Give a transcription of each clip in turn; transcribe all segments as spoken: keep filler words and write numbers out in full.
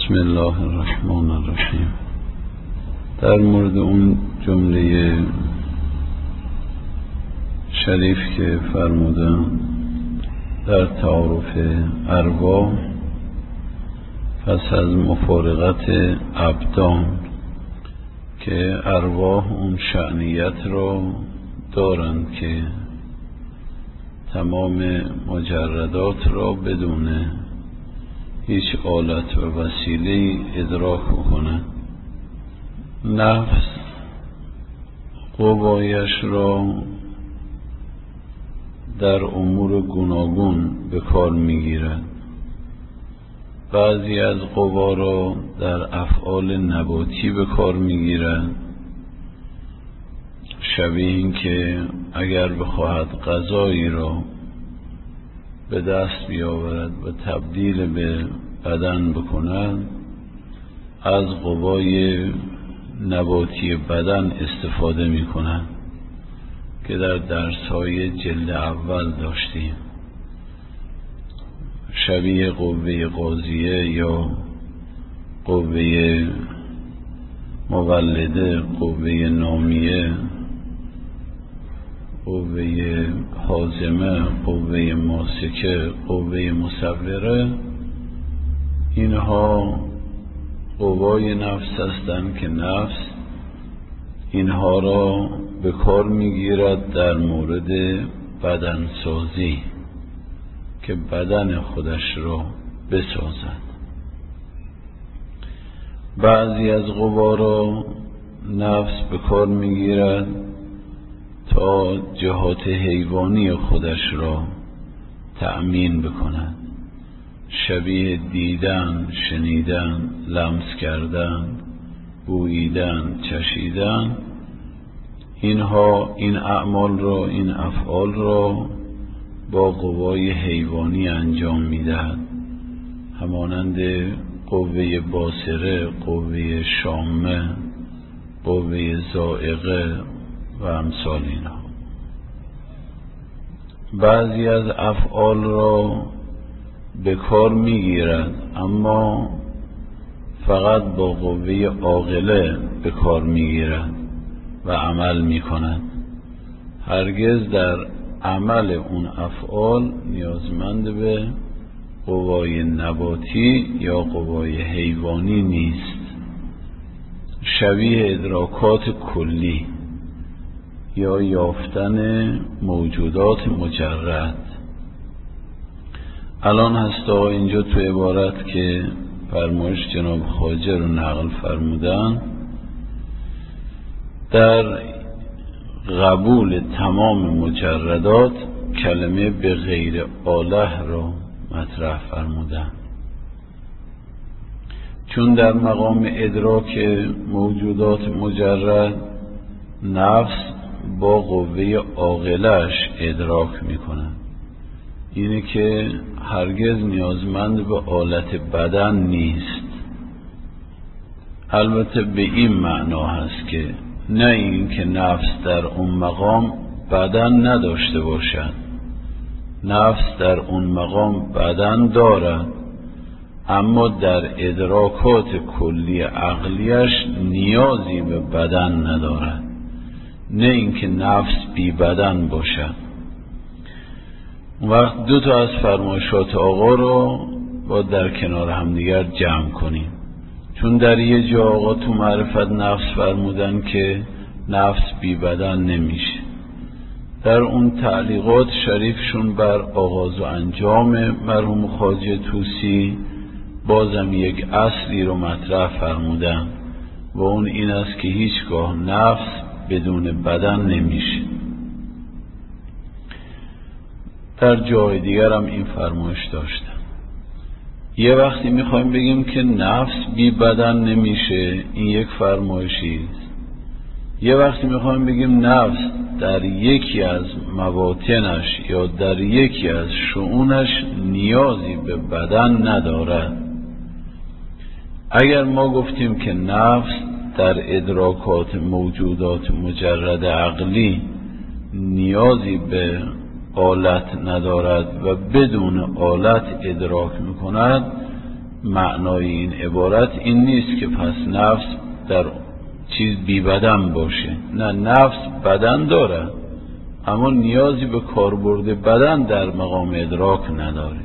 بسم الله الرحمن الرحیم. در مورد اون جمله شریف که فرمودن در تعارف ارواح، پس از مفارقت ابدان که ارواح اون شأنیت را دارند که تمام مجردات را بدون هیچ آلت و وسیله ادراک کنند. نفس قوایش را در امور گوناگون به کار میگیرد. بعضی از قوا را در افعال نباتی به کار میگیرد، شبیه این که اگر بخواهد غذایی را به دست بیاورد و تبدیل به بدن بکند، از قوای نباتی بدن استفاده می کند که در درس‌های جلد اول داشتیم، شبیه قوه قاضیه یا قوه مولده، قوه نامیه، قوه حازمه، قوه ماسکه، قوه مصوره. اینها قوای نفس هستند که نفس اینها را به کار میگیرد در مورد بدنسازی، که بدن خودش را بسازد. بعضی از قوا را نفس به کار میگیرد تا جهات حیوانی خودش را تأمین بکند، شبیه دیدن، شنیدن، لمس کردن، بوییدن، چشیدن. اینها این اعمال را، این افعال را با قوای حیوانی انجام میدهد، همانند قوه باصره، قوه شامه، قوه ذائقه و امثال اینها. بعضی از افعال را به کار میگیرد، اما فقط با قوه عاقله به کار میگیرد و عمل میکند. هرگز در عمل اون افعال نیازمند به قوای نباتی یا قوای حیوانی نیست، شبیه ادراکات کلی یا یافتن موجودات مجرد. الان هستا اینجا تو عبارت که فرمایش جناب خواجه رو نقل فرمودن، در قبول تمام مجردات کلمه به غیر آله را مطرح فرمودن، چون در مقام ادراک موجودات مجرد نفس با قوه عاقلش ادراک میکنند، اینه که هرگز نیازمند به آلت بدن نیست. البته به این معنا هست که نه این که نفس در اون مقام بدن نداشته باشد، نفس در اون مقام بدن دارد، اما در ادراکات کلی عقلیش نیازی به بدن ندارد، نه اینکه نفس بی بدن باشد. وقت دو تا از فرمایشات آقا رو با در کنار همدیگر جمع کنیم، چون در یه جا آقا تو معرفت نفس فرمودن که نفس بی بدن نمیشه. در اون تعلیقات شریفشون بر آغاز و انجام مرحوم خواجه طوسی بازم یک اصلی رو مطرح فرمودن و اون این است که هیچگاه نفس بدون بدن نمیشه. در جای دیگر هم این فرمایش داشتم. یه وقتی میخوایم بگیم که نفس بی بدن نمیشه، این یک فرمایشی است. یه وقتی میخوایم بگیم نفس در یکی از مواطنش یا در یکی از شؤونش نیازی به بدن ندارد. اگر ما گفتیم که نفس در ادراکات موجودات مجرد عقلی نیازی به آلت ندارد و بدون آلت ادراک میکند، معنای این عبارت این نیست که پس نفس در چیز بی بدن باشه. نه، نفس بدن داره اما نیازی به کاربرد بدن در مقام ادراک نداره.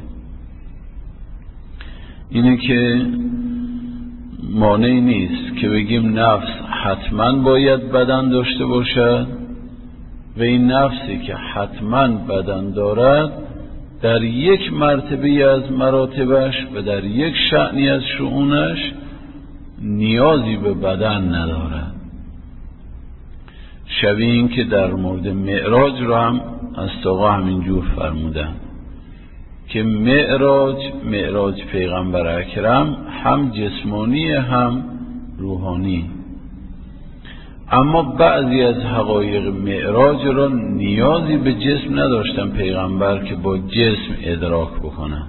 اینه که مانعی نیست که بگیم نفس حتما باید بدن داشته باشد و این نفسی که حتما بدن دارد در یک مرتبه از مراتبش و در یک شأنی از شؤونش نیازی به بدن ندارد. شبیه این که در مورد معراج را هم از آقا همینجور فرمودن که معراج معراج پیغمبر اکرم هم جسمانی هم روحانی، اما بعضی از حقایق معراج را نیازی به جسم نداشتن پیغمبر که با جسم ادراک بکنن.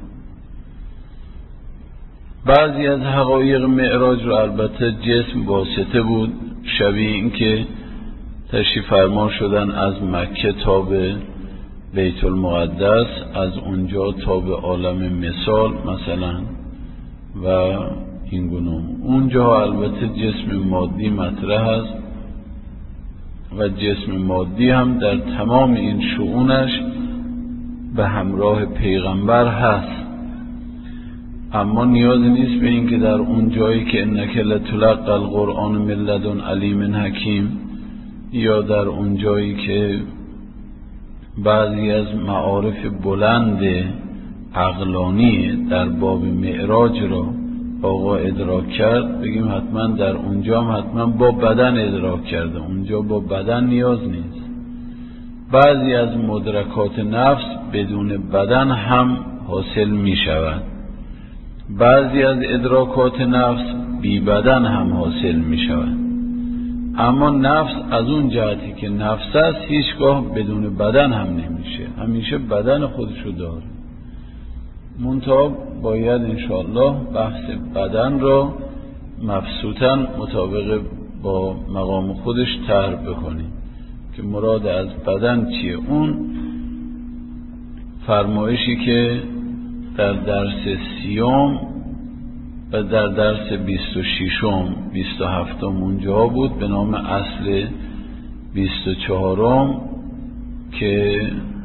بعضی از حقایق معراج را البته جسم واسطه بود، شبیه این که تشریف فرما شدن از مکه تا به بیت المقدس، از اونجا تا به عالم مثال مثلا و این گونه. اونجا البته جسم مادی مطرح است و جسم مادی هم در تمام این شؤونش به همراه پیغمبر هست، اما نیازی نیست به این که در اون جایی که انک لتلقی القرآن من لدن علیم حکیم یا در اون جایی که بعضی از معارف بلند عقلانی در باب معراج را آقا ادراک کرد بگیم حتما در اونجا هم حتما با بدن ادراک کرده، اونجا با بدن نیاز نیست. بعضی از مدرکات نفس بدون بدن هم حاصل می شود، بعضی از ادراکات نفس بی بدن هم حاصل می شود، اما نفس از اون جهتی که نفس است هیچگاه بدون بدن هم نمیشه، همیشه بدن خودشو داره. منتها باید انشاءالله بحث بدن را مبسوطاً مطابق با مقام خودش طرح بکنیم که مراد از بدن چیه. اون فرمایشی که در درس سیوم و در درس بیست و ششم بیست و هفتم اونجا بود به نام اصل بیست و چهارم که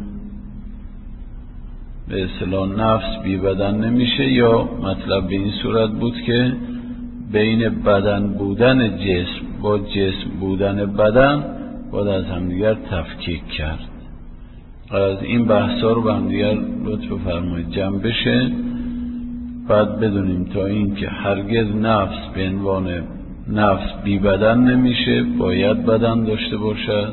به اصطلاح نفس بی بدن نمیشه، یا مطلب به این صورت بود که بین بدن بودن جسم با جسم بودن بدن باید از همدیگر تفکیک کرد. از این بحثا رو به همدیگر لطف فرمایید جمع بشه، بعد بدونیم تا این که هرگز نفس به عنوان نفس بی بدن نمیشه، باید بدن داشته باشد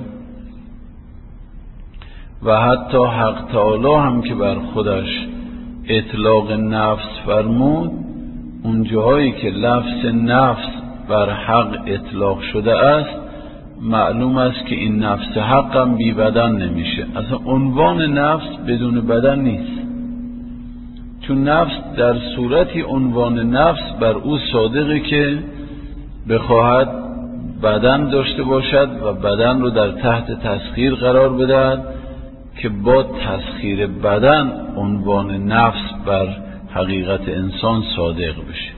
و حتی حق تعالی هم که بر خودش اطلاق نفس فرمود، اون جاهایی که لفظ نفس بر حق اطلاق شده است معلوم است که این نفس حق هم بی بدن نمیشه. اصلا عنوان نفس بدون بدن نیست، چون نفس در صورتی عنوان نفس بر او صادقه که بخواهد بدن داشته باشد و بدن رو در تحت تسخیر قرار بدهد که با تسخیر بدن عنوان نفس بر حقیقت انسان صادق بشه.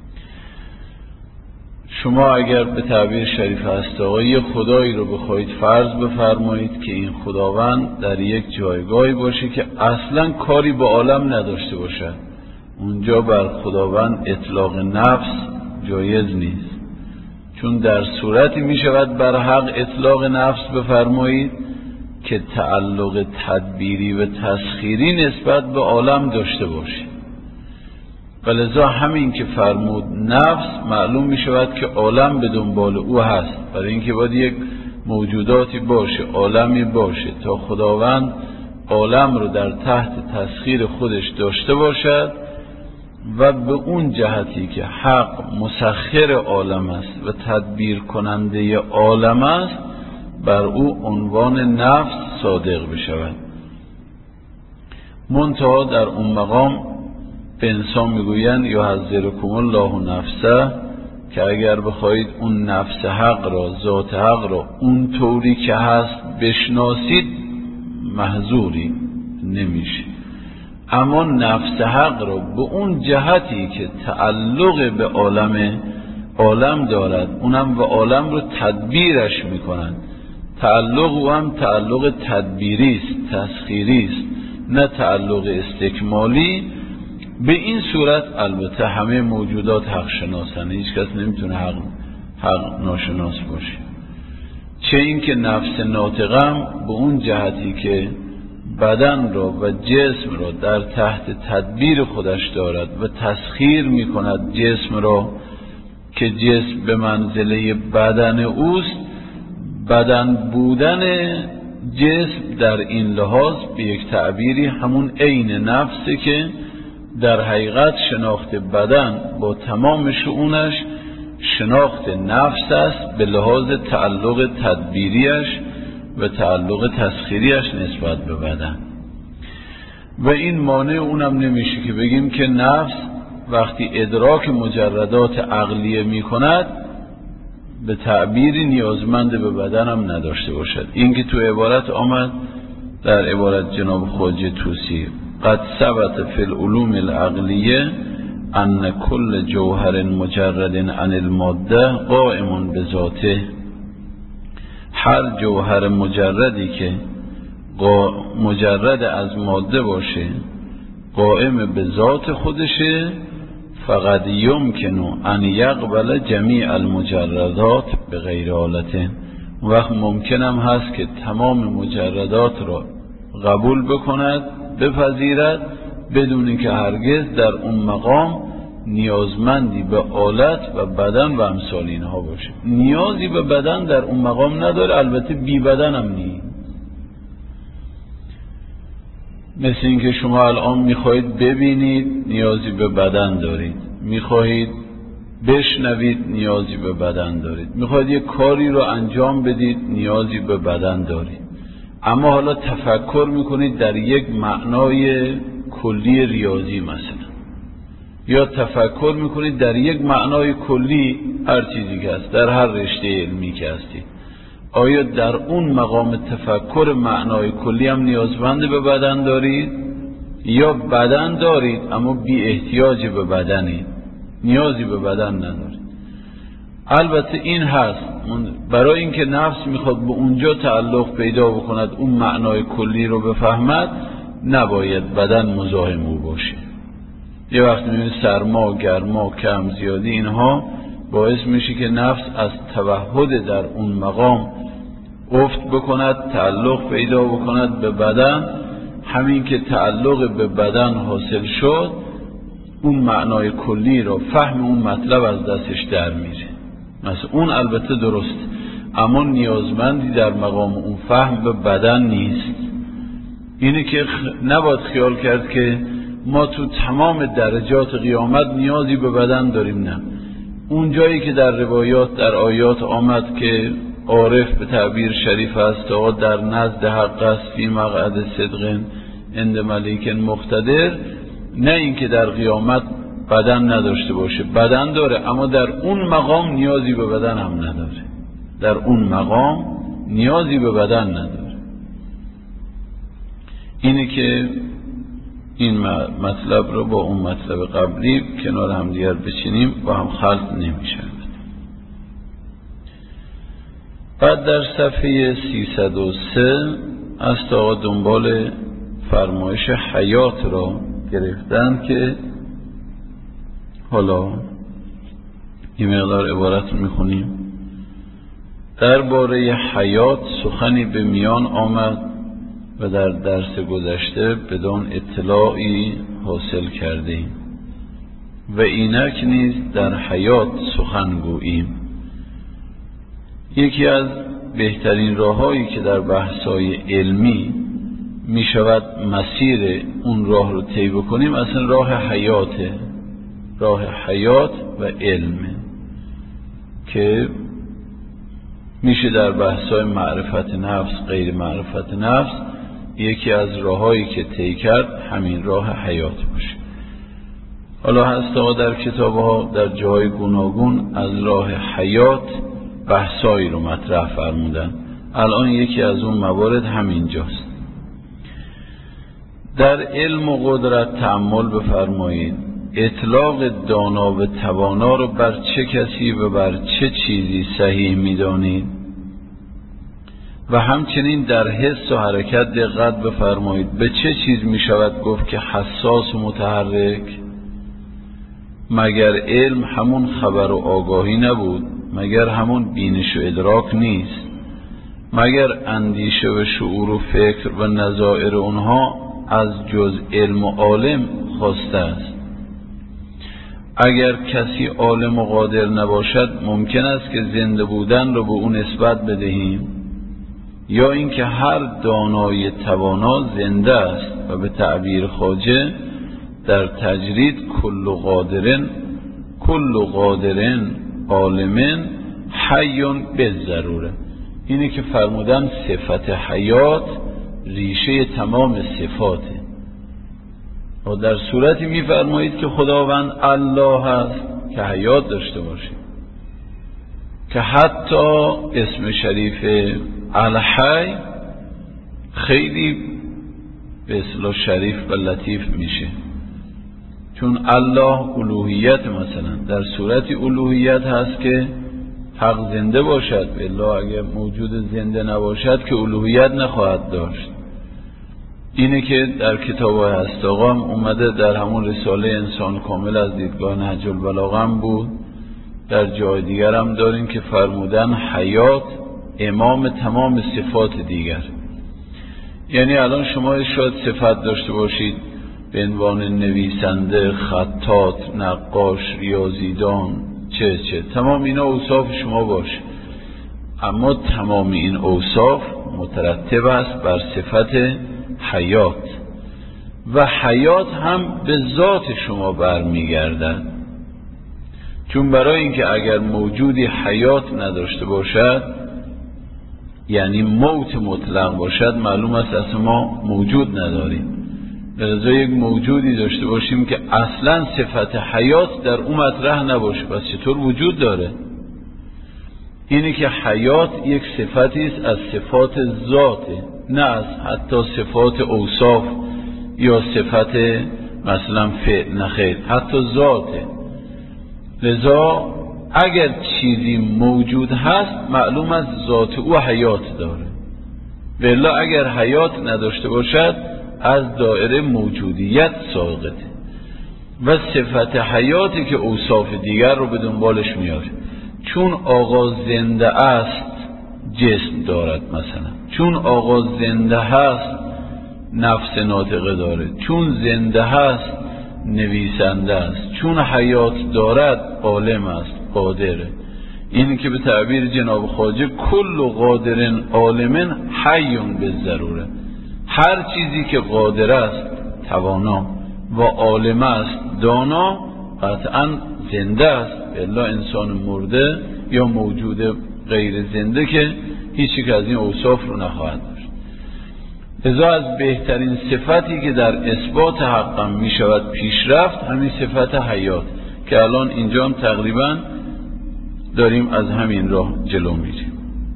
شما اگر به تعبیر شریف هسته‌ای خدایی رو بخواید فرض بفرمایید که این خداوند در یک جایگاهی باشه که اصلا کاری با عالم نداشته باشد، اونجا بر خداوند اطلاق نفس جایز نیست، چون در صورتی می شود بر حق اطلاق نفس بفرمایید که تعلق تدبیری و تسخیری نسبت به عالم داشته باشه. ولذا همین که فرمود نفس معلوم می شود که عالم به دنبال او هست، برای اینکه باید یک موجوداتی باشه، عالمی باشه تا خداوند عالم رو در تحت تسخیر خودش داشته باشد و به اون جهتی که حق مسخر عالم است و تدبیر کننده عالم است بر او عنوان نفس صادق بشود. منتها در اون مقام به انسان میگوین یحذرکم الله نفسه، که اگر بخواید اون نفس حق را، ذات حق را اون طوری که هست بشناسید محظوری نمیشه. اما نفس حق رو به اون جهتی که تعلق به عالم عالم دارد، اونم به عالم رو تدبیرش میکنند. تعلق او هم تعلق تدبیری است، تسخیری است، نه تعلق استکمالی. به این صورت البته همه موجودات حق شناسن، هیچ کس نمیتونه حق, حق ناشناس باشه. چه این که نفس ناطقم به اون جهتی که بدن را و جسم را در تحت تدبیر خودش دارد و تسخیر می کند جسم را، که جسم به منزله بدن اوست. بدن بودن جسم در این لحاظ به یک تعبیری همون عین نفسه که در حقیقت شناخت بدن با تمام شؤونش شناخت نفس است به لحاظ تعلق تدبیریش و تعلق تسخیریش نسبت به بدن. و این مانع اونم نمیشه که بگیم که نفس وقتی ادراک مجردات عقلیه می کند به تعبیری نیازمند به بدن هم نداشته باشد. این که تو عبارت آمد در عبارت جناب خواجه طوسی، قد ثبت فی العلوم العقلیه ان کل جوهر مجرد عن الماده قائم بذاته. هر جوهر مجردی که مجرد از ماده باشه قائم به ذات خودشه، فقط یمکن ان یقبل جمیع المجردات به غیر حالته. وقت ممکنم هست که تمام مجردات را قبول بکند، بپذیرد، بدون اینکه هرگز در اون مقام نیازمندی به آلت و بدن و امثال اینها باشه. نیازی به بدن در اون مقام نداره، البته بی بدن هم نیست. مثل اینکه شما الان میخواهید ببینید نیازی به بدن دارید، میخواهید بشنوید نیازی به بدن دارید، میخواهید یک کاری رو انجام بدید نیازی به بدن دارید. اما حالا تفکر میکنید در یک معنای کلی ریاضی مثلا، یا تفکر میکنید در یک معنای کلی هر چیزی که هست، در هر رشته علمی که هستید، آیا در اون مقام تفکر معنای کلی هم نیازمند به بدن دارید؟ یا بدن دارید اما بی احتیاج به بدنید، نیازی به بدن ندارید؟ البته این هست، برای اینکه نفس میخواد به اونجا تعلق پیدا بکند، اون معنای کلی رو بفهمد، نباید بدن مزاحم او باشه. یه وقت میبینید سرما، گرما، کم، زیادی، اینها باعث میشه که نفس از توحد در اون مقام افت بکند، تعلق پیدا بکند به بدن. همین که تعلق به بدن حاصل شد، اون معنای کلی رو، فهم اون مطلب از دستش در میره. مثلا اون البته درست، اما نیازمندی در مقام اون فهم به بدن نیست. اینه که نباید خیال کرد که ما تو تمام درجات قیامت نیازی به بدن داریم. نه، اون جایی که در روایات، در آیات آمد که عارف به تعبیر شریف است آقا در نزد حق است فی مقعد صدق عند ملیک مقتدر، نه این که در قیامت بدن نداشته باشه، بدن داره، اما در اون مقام نیازی به بدن هم نداره، در اون مقام نیازی به بدن نداره. اینه که این مطلب رو با اون مطلب قبلی کنار هم دیگر بچینیم و هم خلط نمیشه. بعد در صفحه سیصد و سه از تا دنبال فرمایش حیات را گرفتن که حالا این مقدار عبارت میخونیم. درباره حیات سخنی به میان آمد و در درس گذشته بدان اطلاعی حاصل کردیم و اینک نیز در حیات سخن گوییم. یکی از بهترین راههایی که در بحث‌های علمی می شود مسیر اون راه رو طی بکنیم اصلا راه حیاته، راه حیات و علمه که میشه در بحث‌های معرفت نفس، غیر معرفت نفس، یکی از راههایی که طی کرد همین راه حیات باشه. حالا هست آقا در کتاب‌ها در جای گوناگون از راه حیات بحثایی رو مطرح فرمودن. الان یکی از اون موارد همین جاست. در علم و قدرت تأمل بفرمایید. اطلاق دانا و توانا رو بر چه کسی و بر چه چیزی صحیح می‌دانید؟ و همچنین در حس و حرکت دقت بفرمایید. به چه چیز می‌شود گفت که حساس و متحرک؟ مگر علم همون خبر و آگاهی نبود؟ مگر همون بینش و ادراک نیست؟ مگر اندیشه و شعور و فکر و نظائر اونها از جز علم و عالم خواسته است؟ اگر کسی عالم و قادر نباشد ممکن است که زنده بودن رو به اون نسبت بدهیم، یا اینکه هر دانای توانا زنده است و به تعبیر خواجه در تجرید کل قادرن کل قادرن عالمن حیون بالضروره. اینه که فرمودن صفت حیات ریشه تمام صفاته. و در صورتی میفرمایید که خداوند الله هست که حیات داشته باشه، که حتی اسم شریف الحی خیلی به اصطلاح شریف و لطیف میشه، چون الله الوهیت مثلا در صورتی الوهیت هست که حق زنده باشد، الا اگر موجود زنده نباشد که الوهیت نخواهد داشت. اینه که در کتاب هستاقا هم اومده، در همون رساله انسان کامل از دیدگاه نهج البلاغه هم بود، در جای دیگر هم داریم که فرمودن حیات امام تمام صفات دیگر. یعنی الان شما شاید صفت داشته باشید به عنوان نویسنده، خطاط، نقاش، ریاضیدان، چه چه تمام اینا اوصاف شما باشه، اما تمام این اوصاف مترتب است بر صفت حیات، و حیات هم به ذات شما برمیگردد. چون برای اینکه اگر موجودی حیات نداشته باشد، یعنی موت مطلق باشد، معلوم است اصلا ما موجود نداریم. لذا یک موجودی داشته باشیم که اصلا صفت حیات در اون مطرح نباشه، پس چطور وجود داره؟ اینه که حیات یک صفتی است از صفات ذاته، نه از حتی صفات اوصاف یا صفت مثلا فعل، نه خیر، حتی ذاته. لذا اگر چیزی موجود هست معلوم از ذات او حیات داره، و الا اگر حیات نداشته باشد از دایره موجودیت ساقطه، و صفت حیاتی که اوصاف دیگر رو به دنبالش میاره. چون آقا زنده است جسم دارد، مثلا چون آقا زنده هست نفس ناطقه داره، چون زنده هست نویسنده است، چون حیات دارد عالم است، قادره. این که به تعبیر جناب خواجه کل قادرن عالمن حیون بالضروره، هر چیزی که قادر است توانا و عالم است دانا قطعا زنده است، الا انسان مرده یا موجود غیر زنده که هیچی که از این اوصاف رو نخواهد داشت. لذا از بهترین صفتی که در اثبات حقم می شود پیش رفت همین صفت حیات، که الان اینجا هم تقریبا داریم از همین راه جلو میریم.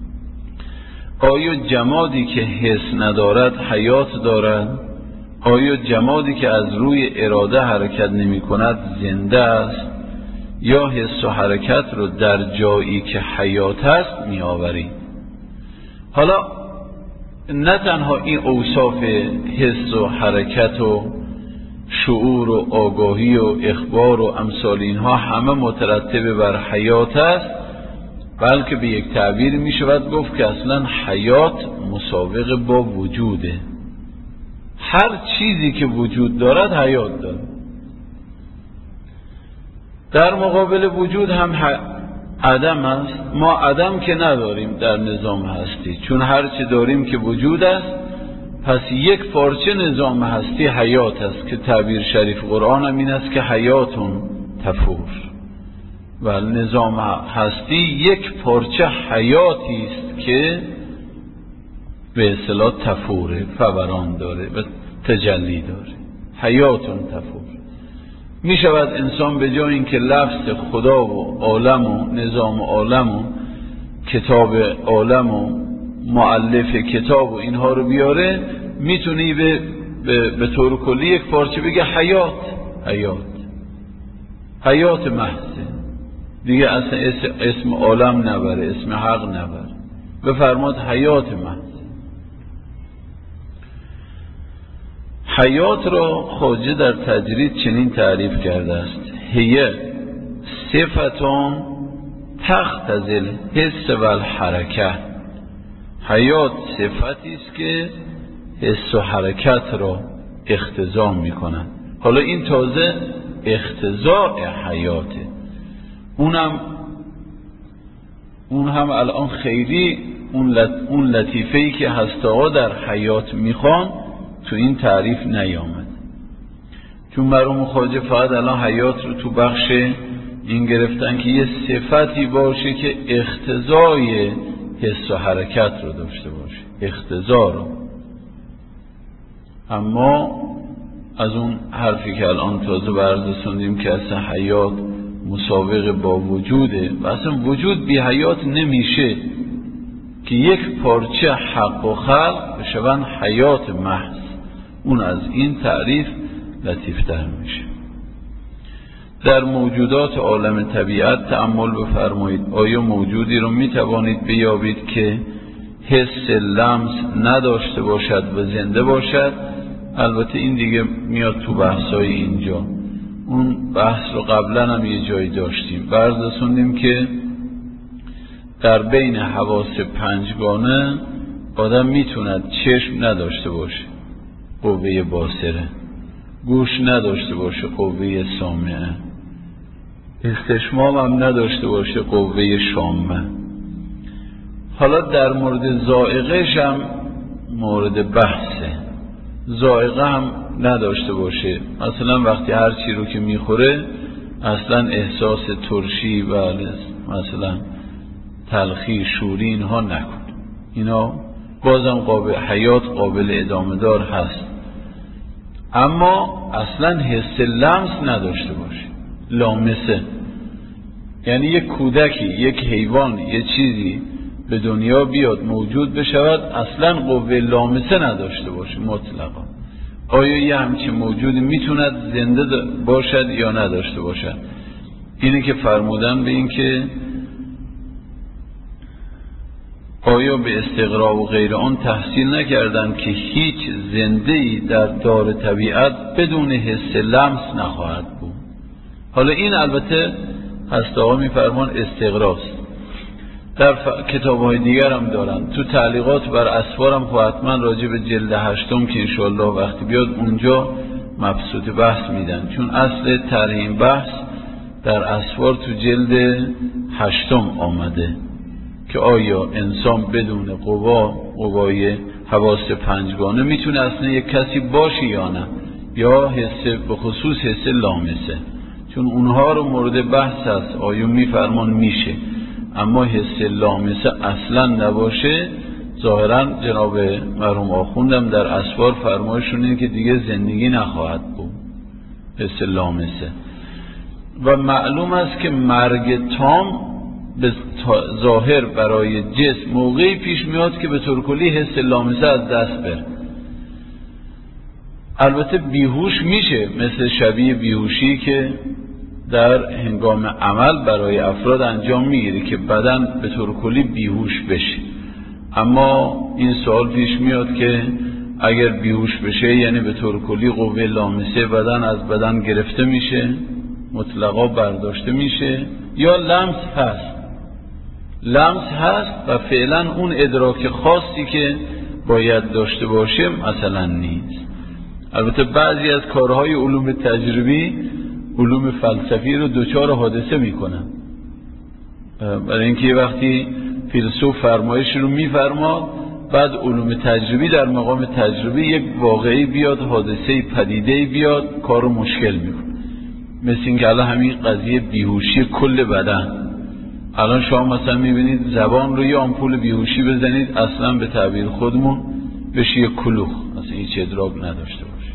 آیا جمادی که حس ندارد حیات دارد؟ آیا جمادی که از روی اراده حرکت نمی کند زنده است؟ یا حس و حرکت رو در جایی که حیات هست می آورید؟ حالا نه تنها این اوصاف حس و حرکت و شعور و آگاهی و اخبار و امثال اینها همه مترتب بر حیات است، بلکه به یک تعبیر می شود گفت که اصلا حیات مسابقه با وجوده. هر چیزی که وجود دارد حیات دارد. در مقابل وجود هم عدم است. ما عدم که نداریم در نظام هستی، چون هر چه داریم که وجود است، پس یک پارچه نظام هستی حیات است، که تعبیر شریف قرآن هم این است که حیاتون تفور، و نظام هستی یک پارچه حیاتی است که به اصطلاح تفوره، فوران داره و تجلی داره. حیاتون تفور. می شود انسان به جای اینکه لفظ خدا و عالم و نظام عالم و کتاب عالم و مؤلف کتاب و اینها رو بیاره، میتونی به به, به طور کلی یک پارچه بگه حیات، حیات حیات محضه دیگه، اصلا اسم, اسم عالم نبره، اسم حق نبره، بفرماد حیات محض. حیات را خواجه در تجرید چنین تعریف کرده است: هی صفتان تختزل حس و الحرکه. حیات صفتی است که حس و حرکت را اختزام میکنند. حالا این تازه اختزاء حیاته، اونم اون هم الان خیلی اون, لط... اون لطیفه‌ای که هسته‌ها در حیات میخوان تو این تعریف نیامد، چون مرحوم خواجه فقط الان حیات رو تو بخش این گرفتن که یه صفتی باشه که اختزای حس و حرکت رو داشته باشه، اختزا رو. اما از اون حرفی که الان تازه بررسوندیم که اصلا حیات مسابقه با وجوده و اصلا وجود بی حیات نمیشه، که یک پارچه حق و خلق بشون حیات محض، اون از این تعریف لطیفتر میشه. در موجودات عالم طبیعت تأمل بفرمایید. آیا موجودی رو میتوانید بیابید که حس لمس نداشته باشد و زنده باشد؟ البته این دیگه میاد تو بحثای اینجا، اون بحث رو قبلا هم یه جایی داشتیم، بررسوندیم که در بین حواس پنجگانه آدم میتوند چشم نداشته باشه، قوه باصره، گوش نداشته باشه، قوه سامعه، استشمام هم نداشته باشه، قوه شامه. حالا در مورد ذائقه‌ش هم مورد بحثه، ذائقه هم نداشته باشه، مثلا وقتی هر چی رو که میخوره اصلا احساس ترشی و مثلا تلخی، شوری اینها نکن، اینا بازم قابل حیات، قابل ادامه دار هست. اما اصلا حس لمس نداشته باشه، لامسه، یعنی یک کودکی، یک حیوان، یک چیزی به دنیا بیاد موجود بشود اصلا قوه لامسه نداشته باشه مطلقا. آیا یه همچین موجودی میتوند زنده باشد یا نداشته باشد؟ اینه که فرمودن به این که آیا به استقرا و غیر آن تحصیل نکردند که هیچ زنده‌ای در دار طبیعت بدون حس لمس نخواهد بود. حالا این البته هسته‌ها میفرمان استقراست، در ف... کتاب‌های دیگر هم دارن، تو تعلیقات بر اسوار هم خب حتما راجع به جلد هشتم که انشاءالله وقتی بیاد اونجا مبسوط بحث میدن، چون اصل طرح این بحث در اسوار تو جلد هشتم آمده که آیا انسان بدون قوا، قوای حواس پنجگانه میتونه اصلا یک کسی باشه یا نه، یا حس به خصوص حس لامسه، چون اونها رو مورد بحث هست. آیا میفرمان میشه، اما حس لامسه اصلا نباشه، ظاهرا جناب مرحوم آخوندم در اسوار فرمایشون اینه که دیگه زندگی نخواهد بود حس لامسه. و معلوم است که مرگ تام به ظاهر برای جسم موقعی پیش میاد که به طور کلی حس لامسه از دست بره. البته بیهوش میشه، مثل شبیه بیهوشی که در هنگام عمل برای افراد انجام میگیره که بدن به طور کلی بیهوش بشه. اما این سوال پیش میاد که اگر بیهوش بشه یعنی به طور کلی قوه لامسه بدن از بدن گرفته میشه، مطلقا برداشته میشه، یا لمس هست؟ لمس هست و فعلا اون ادراک خاصی که باید داشته باشه مثلا نیست. البته بعضی از کارهای علوم تجربی، علوم فلسفی رو دوچار حادثه میکنن، برای اینکه یه وقتی فیلسوف فرمایش رو میفرما، بعد علوم تجربی در مقام تجربی یک واقعی بیاد، حادثه پدیده بیاد، کار رو مشکل میکنه. مثل اینکه الان همین قضیه بیهوشی کل بدن، الان شما مثلا میبینید زبان رو یه آمپول بیهوشی بزنید اصلا به تعبیر خودمون بشه یه کلوخ، اصلا هیچ ادراک نداشته باشه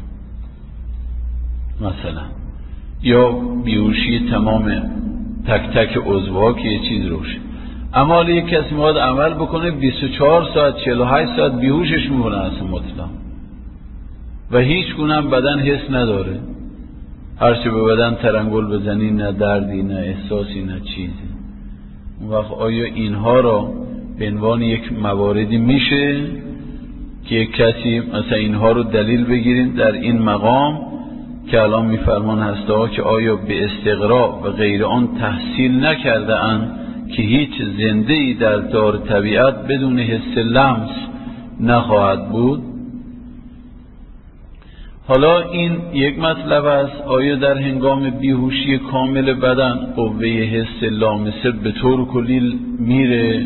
مثلا، یا بیهوشی تمام تک تک عضوها که یه چیز روشه. اما حالا یک کسی میخواد عمل بکنه بیست و چهار ساعت چهل و هشت ساعت بیهوشش میکنه اصلا مطلق. و هیچ گونه هم بدن حس نداره. هرچه به بدن ترنگل بزنی نه دردی نه احساسی نه چیزی. اون وقت آیا اینها را به عنوان یک مواردی میشه که یک کسی مثلا اینها رو دلیل بگیریم در این مقام که الان میفرمان هسته ها که آیا به استقراء و غیر آن تحصیل نکرده اند که هیچ زنده ای در دار طبیعت بدون حس لمس نخواهد بود؟ حالا این یک مطلب است. آیا در هنگام بیهوشی کامل بدن قوه حس لامسه به طور کلی میره؟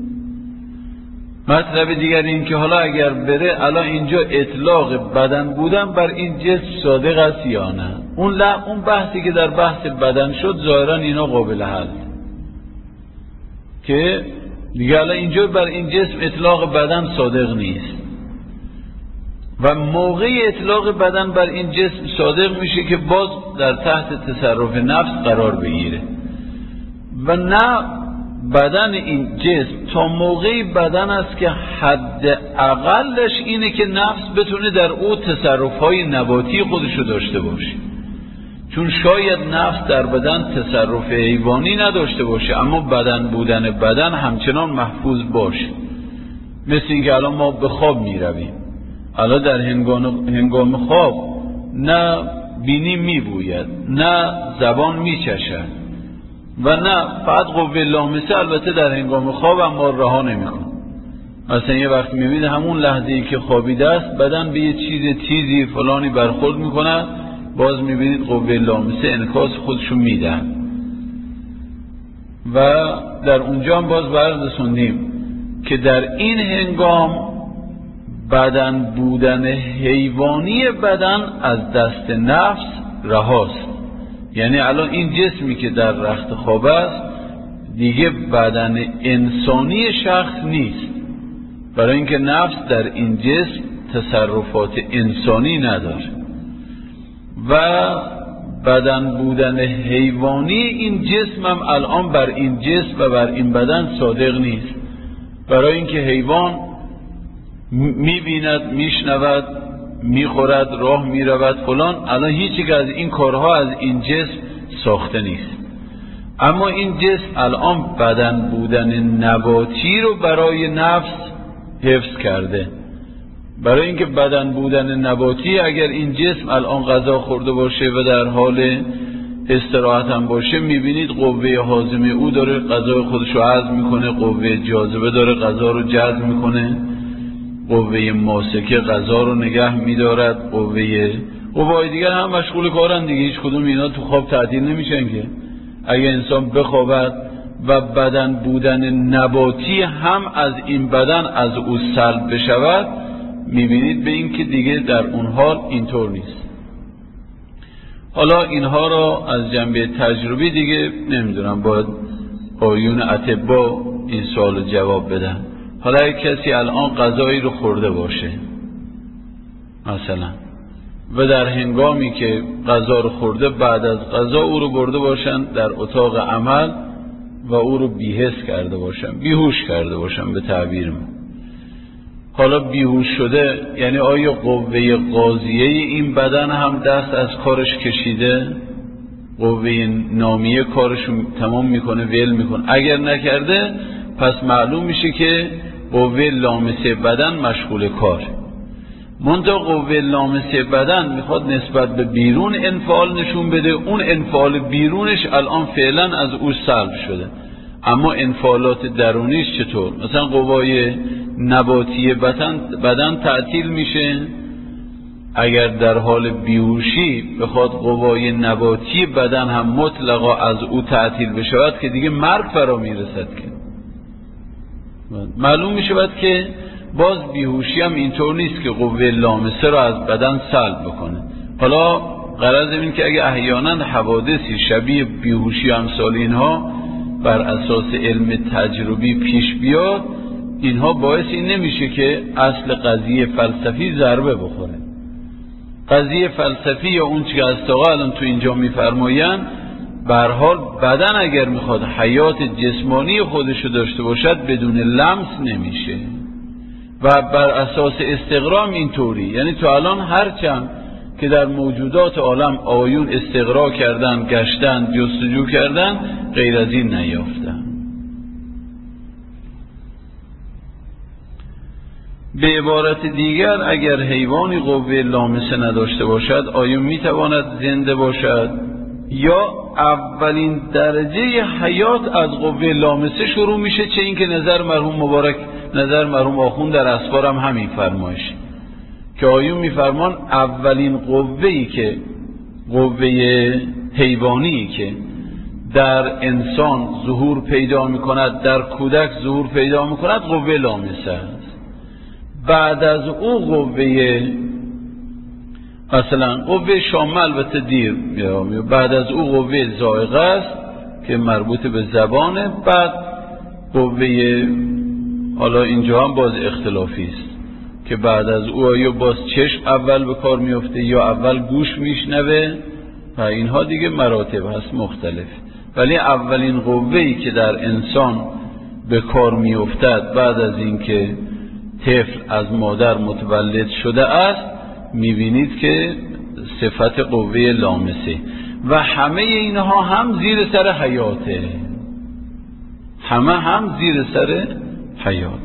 مطلب دیگر این که حالا اگر بره، الان اینجا اطلاق بدن بودن بر این جسم صادق است یا نه؟ اون لا اون بحثی که در بحث بدن شد ظاهرا اینا قابل حل، که دیگه الان اینجا بر این جسم اطلاق بدن صادق نیست و موقع اطلاق بدن بر این جسم صادق میشه که باز در تحت تصرف نفس قرار بگیره و نه بدن این جسم تا موقعی بدن است که حد اقلش اینه که نفس بتونه در او تصرفهای نباتی خودشو داشته باشه. چون شاید نفس در بدن تصرف حیوانی نداشته باشه اما بدن بودن بدن همچنان محفوظ باشه. مثل اینکه الان ما به خواب می رویم، الان در هنگام خواب نه بینی می بوید نه زبان می چشد و نه فقط قوه لامسه البته در هنگام خواب هم ما رها نمی‌کنه. مثلا یه وقت می‌بینید همون لحظه‌ای که خوابیده است بدن به یه چیز تیزی فلانی برخورد می‌کنه، باز می‌بینید قوه لامسه انعکاس خودشو میده و در اونجا هم باز بررسوندیم که در این هنگام بدن بودن حیوانی بدن از دست نفس رهاست. یعنی الان این جسمی که در رخت خواب است دیگه بدن انسانی شخص نیست، برای اینکه نفس در این جسم تصرفات انسانی نداره و بدن بودن حیوانی این جسم هم الان بر این جسم و بر این بدن صادق نیست، برای اینکه حیوان میبیند، میشنود، میخورد، راه میرود فلان، الان هیچی که از این کارها از این جسم ساخته نیست. اما این جسم الان بدن بودن نباتی رو برای نفس حفظ کرده، برای اینکه بدن بودن نباتی اگر این جسم الان غذا خورده باشه و در حال استراحت هم باشه، میبینید قوه هاضمه او داره غذای خودش رو هضم میکنه، قوه جاذبه داره غذا رو جذب میکنه، قوه ماسکه غذا رو نگه میدارد، قوه قوه دیگر هم مشغول کارن دیگه، هیچ کدوم اینا تو خواب تعطیل نمیشن که. اگه انسان بخوابد و بدن بودن نباتی هم از این بدن از او سلب بشود، میبینید به این که دیگه در اون حال اینطور نیست. حالا اینها را از جنبه تجربی دیگه نمیدونم، باید آیون اطباء این سوال جواب بدن. حالا اگه کسی الان غذایی رو خورده باشه مثلا و در هنگامی که غذا رو خورده بعد از غذا او رو برده باشن در اتاق عمل و او رو بی‌حس کرده باشن، بیهوش کرده باشن به تعبیر ما. حالا بیهوش شده یعنی آیا قوه قاضیه این بدن هم دست از کارش کشیده؟ قوه نامیه کارش تمام میکنه، ول میکنه؟ اگر نکرده پس معلوم میشه که قوه لامسه بدن مشغول کار. منتها قوه لامسه بدن میخواد نسبت به بیرون انفعال نشون بده، اون انفعال بیرونش الان فعلا از او سلب شده، اما انفعالات درونیش چطور؟ مثلا قوای نباتی بدن, بدن تعطیل میشه. اگر در حال بیهوشی بخواد قوای نباتی بدن هم مطلقا از او تعطیل بشود که دیگه مرگ فرا میرسد که معلوم میشود که باز بیهوشی هم اینطور نیست که قوه لامسه را از بدن سلب بکنه. حالا غرض این که اگه احیانا حوادثی شبیه بیهوشی امثال اینها بر اساس علم تجربی پیش بیاد، اینها باعث این نمیشه که اصل قضیه فلسفی ضربه بخوره. قضیه فلسفی یا اون چی که از تاقا الان تو اینجا میفرماین، به هر حال بدن اگر میخواد حیات جسمانی خودشو داشته باشد بدون لمس نمیشه. و بر اساس استقرام اینطوری. یعنی تو الان هرچند که در موجودات عالم آیون استقرا کردن، گشتن، جستجو کردن، غیر از این نیافتن. به عبارت دیگر اگر حیوانی قوه لامسه نداشته باشد آیا میتواند زنده باشد؟ یا اولین درجه حیات از قوه لامسه شروع میشه؟ چه اینکه نظر مرحوم مبارک نظر مرحوم آخوند در اسفار هم همین فرمایش که آیون میفرمان اولین قوه‌ای که قوه حیوانی که در انسان ظهور پیدا میکند، در کودک ظهور پیدا میکند، قوه لامسه است. بعد از او قوه مثلا قوه شامه البته دیر میاد، بعد از او قوه ذائقه است که مربوط به زبانه، بعد قوه حالا اینجا هم باز اختلافی است که بعد از او آیا باز چشم اول به کار میفته یا اول گوش میشنوه و اینها دیگه مراتب هست مختلف. ولی اولین قوه‌ای که در انسان به کار میافتد بعد از اینکه طفل از مادر متولد شده است میبینید که صفت قوه لامسه و همه اینها هم زیر سر حیاته، همه هم زیر سر حیاته.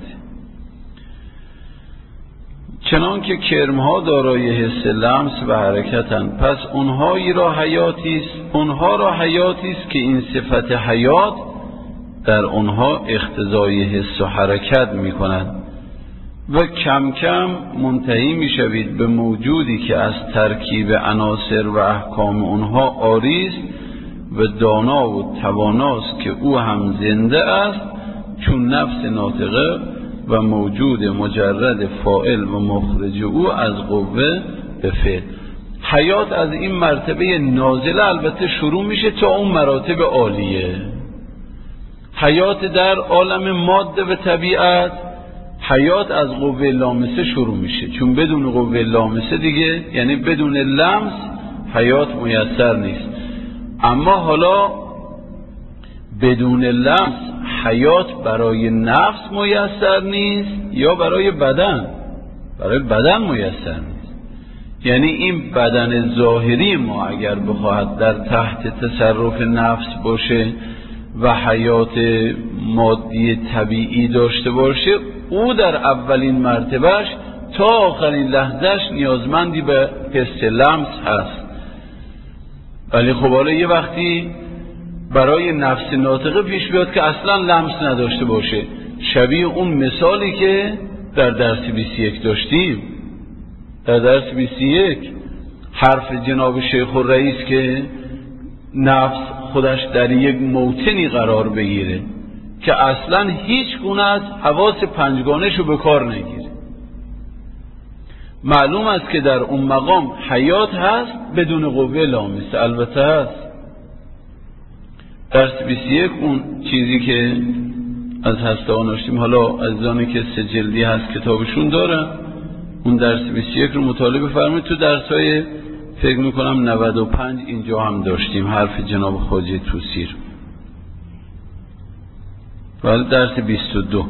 چنان که کرمها دارای حس لمس و حرکتند، پس اونهایی را حیاتی است اونها را حیاتی است که این صفت حیات در اونها اقتضای حس و حرکت میکنند و کم کم منتهی میشوید به موجودی که از ترکیب عناصر و احکام اونها عاری است و دانا و تواناست که او هم زنده است، چون نفس ناطقه و موجود مجرد فاعل و مخرج او از قوه به فعل. حیات از این مرتبه نازله البته شروع میشه تا اون مراتب عالیه. حیات در عالم ماده و طبیعت، حیات از قوه لامسه شروع میشه، چون بدون قوه لامسه دیگه یعنی بدون لمس حیات میسر نیست. اما حالا بدون لمس حیات برای نفس میسر نیست یا برای بدن؟ برای بدن میسر نیست. یعنی این بدن ظاهری ما اگر بخواهد در تحت تصرف نفس باشه و حیات مادی طبیعی داشته باشه، او در اولین مرتبهش تا آخرین لحظهش نیازمندی به حس لمس هست. ولی خب حالا یه وقتی برای نفس ناطقه پیش بیاد که اصلا لمس نداشته باشه، شبیه اون مثالی که در درس بیست و یک داشتیم. در درس بیست و یک حرف جناب شیخ الرئیس که نفس خودش در یک موطنی قرار بگیره که اصلا هیچ گونه از حواس پنجگانه‌شو به کار نگیره. معلوم است که در اون مقام حیات هست بدون قوه لامسه، البته هست. درس بیست و یک اون چیزی که از هسته ها نوشتیم، حالا عزیزانی که سه جلدی هست کتابشون دارن، اون درس بیست و یک رو مطالعه بفرمایید. تو درسای فکر میکنم نود و پنج اینجا هم داشتیم حرف جناب خواجه توسی رو. ولی درس بیست و دو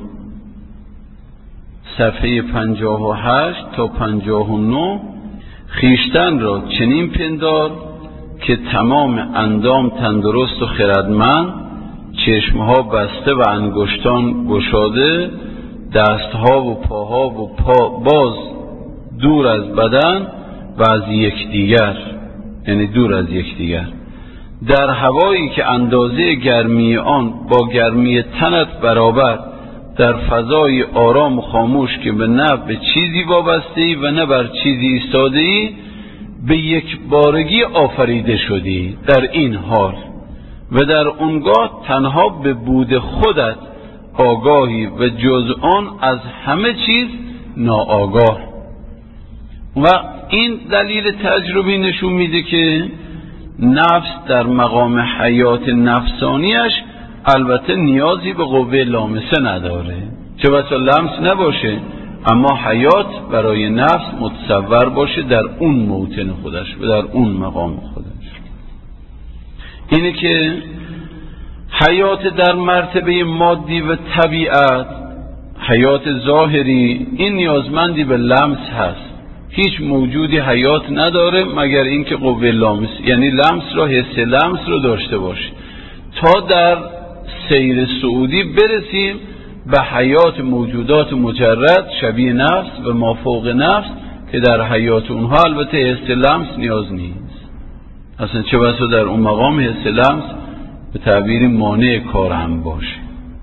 صفحه پنجاه و هشت تا پنجاه و نه، خیشتن را چنین پندار که تمام اندام تندرست و خردمند، چشمها بسته و انگشتان گشاده، دستها و پاها و پا باز دور از بدن و از یکدیگر، یعنی دور از یکدیگر، در هوایی که اندازه گرمی آن با گرمی تنت برابر، در فضای آرام و خاموش که به نه به چیزی وابسته‌ای و نه بر چیزی ایستاده‌ای، به یک بارگی آفریده شدی. در این حال و در اونگاه تنها به بود خودت آگاهی و جز آن از همه چیز ناآگاه. و این دلیل تجربی نشون میده که نفس در مقام حیات نفسانیش البته نیازی به قوه لامسه نداره، چه بسا لمس نباشه، اما حیات برای نفس متصور باشه در اون موطن خودش و در اون مقام خودش. اینه که حیات در مرتبه مادی و طبیعت، حیات ظاهری این نیازمندی به لمس هست. هیچ موجودی حیات نداره مگر اینکه قوه لامس، یعنی لمس را، حس لمس رو داشته باشه. تا در سیر صعودی برسیم به حیات موجودات مجرد شبیه نفس و مافوق نفس که در حیات اونها البته حس لمس نیاز نیست. اصلا چه بسا در اون مقام حس لمس به تعبیر مانع کار هم باشه.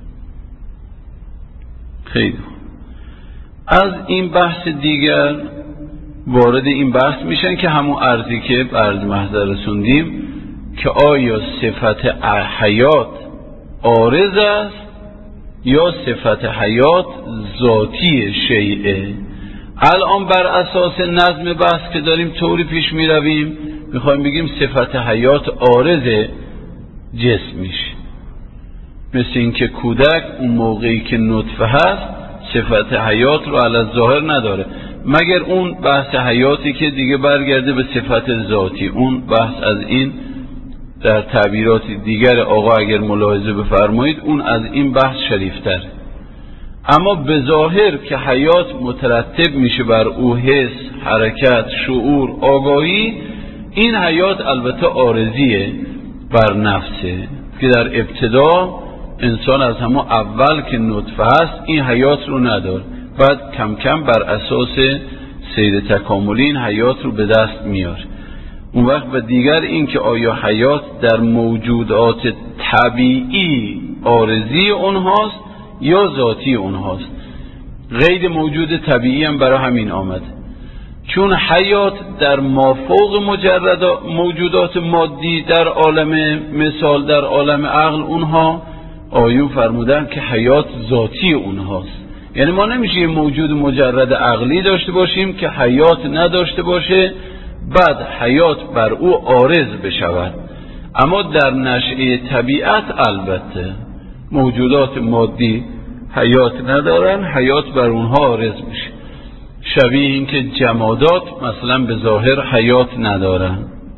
خیلی از این بحث دیگر وارد این بحث میشن که همون عرضی که عرض محضر رسوندیم که آیا صفت حیات عارض است یا صفت حیات ذاتی شیئه. الان بر اساس نظم بحث که داریم طوری پیش می رویم میخوایم بگیم صفت حیات عارض جسمیش، مثل این که کودک اون موقعی که نطفه هست صفت حیات رو علی ظاهر نداره مگر اون بحث حیاتی که دیگه برگرده به صفت ذاتی. اون بحث از این در تعبیرات دیگر آقا اگر ملاحظه بفرمایید اون از این بحث شریفتر. اما به ظاهر که حیات مترتب میشه بر او حس، حرکت، شعور، آگاهی، این حیات البته عارضیه بر نفسه که در ابتدا انسان از همون اول که نطفه هست این حیات رو نداره، بعد کم کم بر اساس سیر تکاملی این حیات رو به دست میاره. اون وقت و دیگر این که آیا حیات در موجودات طبیعی عارضی اونهاست یا ذاتی اونهاست. غیر موجود طبیعی هم برای همین آمد، چون حیات در مافوق مجرد موجودات مادی در عالم مثال در عالم عقل اونها آیون فرمودن که حیات ذاتی اونهاست. یعنی ما نمیشه یه موجود مجرد عقلی داشته باشیم که حیات نداشته باشه بعد حیات بر او عارض بشود. اما در نشأه طبیعت البته موجودات مادی حیات ندارن، حیات بر اونها عارض میشه. شبیه این که جمادات مثلا به ظاهر حیات ندارن.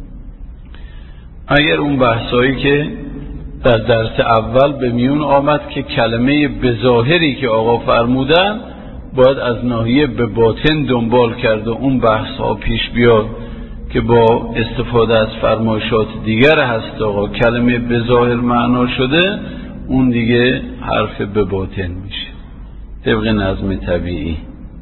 اگر اون بحثایی که در درس اول به میون آمد که کلمه به ظاهری که آقا فرمودن باید از ناحیه به باطن دنبال کرد و اون بحث ها پیش بیاد که با استفاده از فرمایشات دیگر هست آقا کلمه به ظاهر معنا شده، اون دیگه حرف به باطن میشه طبق نظم طبیعی.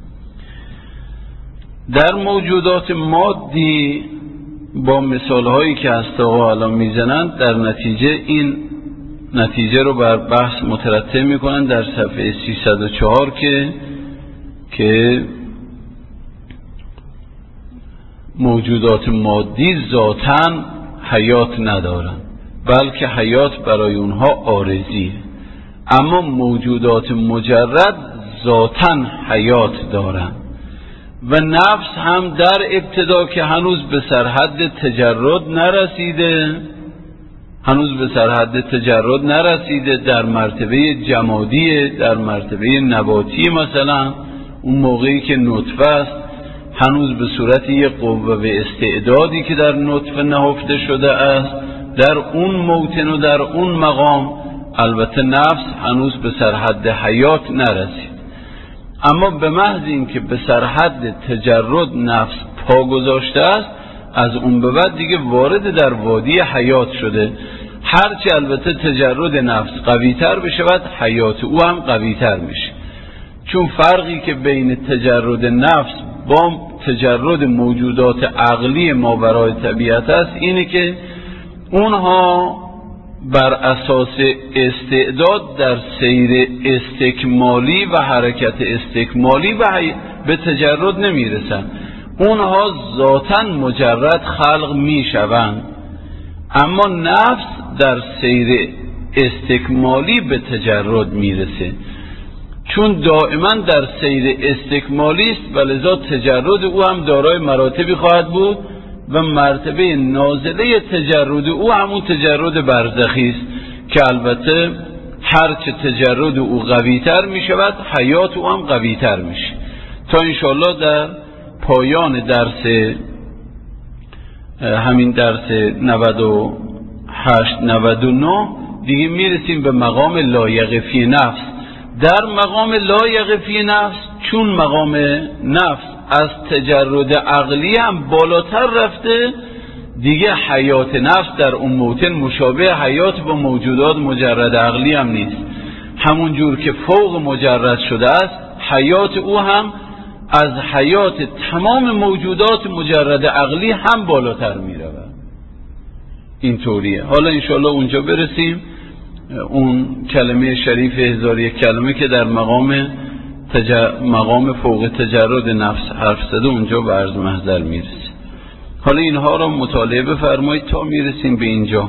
در موجودات مادی با مثال هایی که هست آقا الان میزنند در نتیجه این نتیجه رو بر بحث مترتب میکنن در صفحه سیصد و چهار که که موجودات مادی ذاتاً حیات ندارن بلکه حیات برای اونها عارضیه، اما موجودات مجرد ذاتاً حیات دارن. و نفس هم در ابتدا که هنوز به سرحد تجرد نرسیده هنوز به سرحد تجرد نرسیده در مرتبه جمادیه، در مرتبه نباتی، مثلا اون موقعی که نطفه است هنوز به صورت یک قوه و استعدادی که در نطفه نهفته شده است در اون موطن و در اون مقام البته نفس هنوز به سرحد حیات نرسید. اما به محض این که به سرحد تجرد نفس پا گذاشته است از اون به بعد دیگه وارد در وادی حیات شده. هرچی البته تجرد نفس قوی تر بشود حیات او هم قوی تر میشه، چون فرقی که بین تجرد نفس با تجرد موجودات عقلی ماورای طبیعت است اینه که اونها بر اساس استعداد در سیر استکمالی و حرکت استکمالی و به تجرد نمیرسن، اونها ذاتاً مجرد خلق میشوند. اما نفس در سیر استکمالی به تجرد میرسه، چون دائما در سیر استکمالی است و لذا تجرد او هم دارای مراتبی خواهد بود و مرتبه نازله تجرد او همون تجرد برزخی است که البته هرچه تجرد او قویتر می شود حیات او هم قویتر میشه. تا انشاءالله در پایان درس همین درس نود و هشت نود و نه دیگه میرسیم به مقام لایق فی نفس در مقام لایق فی نفس، چون مقام نفس از تجرد عقلی هم بالاتر رفته، دیگه حیات نفس در اون موطن مشابه حیات با موجودات مجرد عقلی هم نیست. همون جور که فوق مجرد شده است، حیات او هم از حیات تمام موجودات مجرد عقلی هم بالاتر می رود. این طوریه. حالا انشاءالله اونجا برسیم، اون کلمه شریف هزار یک کلمه که در مقام تج... مقام فوق تجرد نفس حرف زده، اونجا به عرض محضر میرسیم. حالا اینها را مطالعه بفرمایید تا میرسیم به اینجا.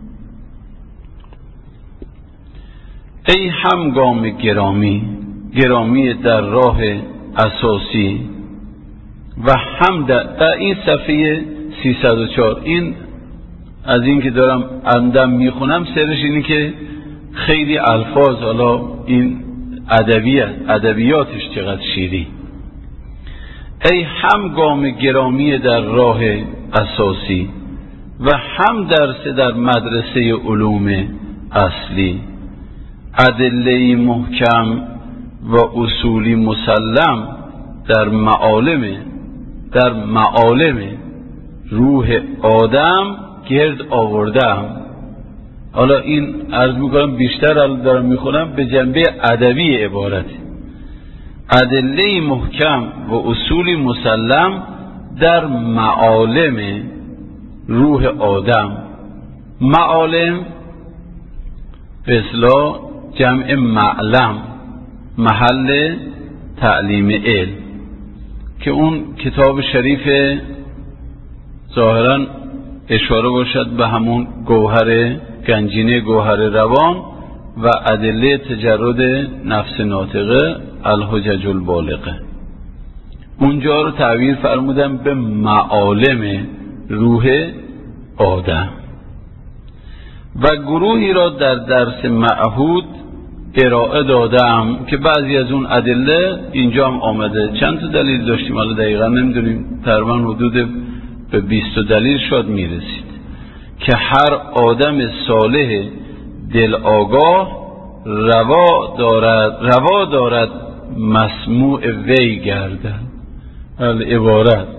ای همگام گرامی، گرامی در راه اساسی و هم در, در این صفحه سیصد و چهار. این از این که دارم عمدن میخونم سرش اینه که خیلی الفاظ، حالا این ادبیات ادبیاتش چقدر شیری. ای همگام گرامی در راه اساسی و هم درس در مدرسه علوم اصلی، ادله محکم و اصولی مسلم در معالم در معالم روح آدم گرد آوردم. حالا این عرض میکنم بیشتر دارم میخونم به جنبه ادبی عبارت. ادله محکم و اصولی مسلم در معالم روح آدم. معالم به اصطلاح جمع معلم، محل تعلیم علم، که اون کتاب شریف ظاهرا اشاره باشد به همون گوهر گنجینه گوهر روان و ادله تجرد نفس ناطقه الحجج البالغه. اونجا رو تعبیر فرمودم به معالم روح آدم. و گروهی را در درس معهود ارائه دادم که بعضی از اون ادله اینجا هم آمده. چند تا دلیل داشتیم، حالا دقیقا نمیدونیم، تقریبا حدود به بیست دلیل شد میرسید که هر آدم صالح دل آگاه روا دارد روا دارد مسموع وی گردد. العبارت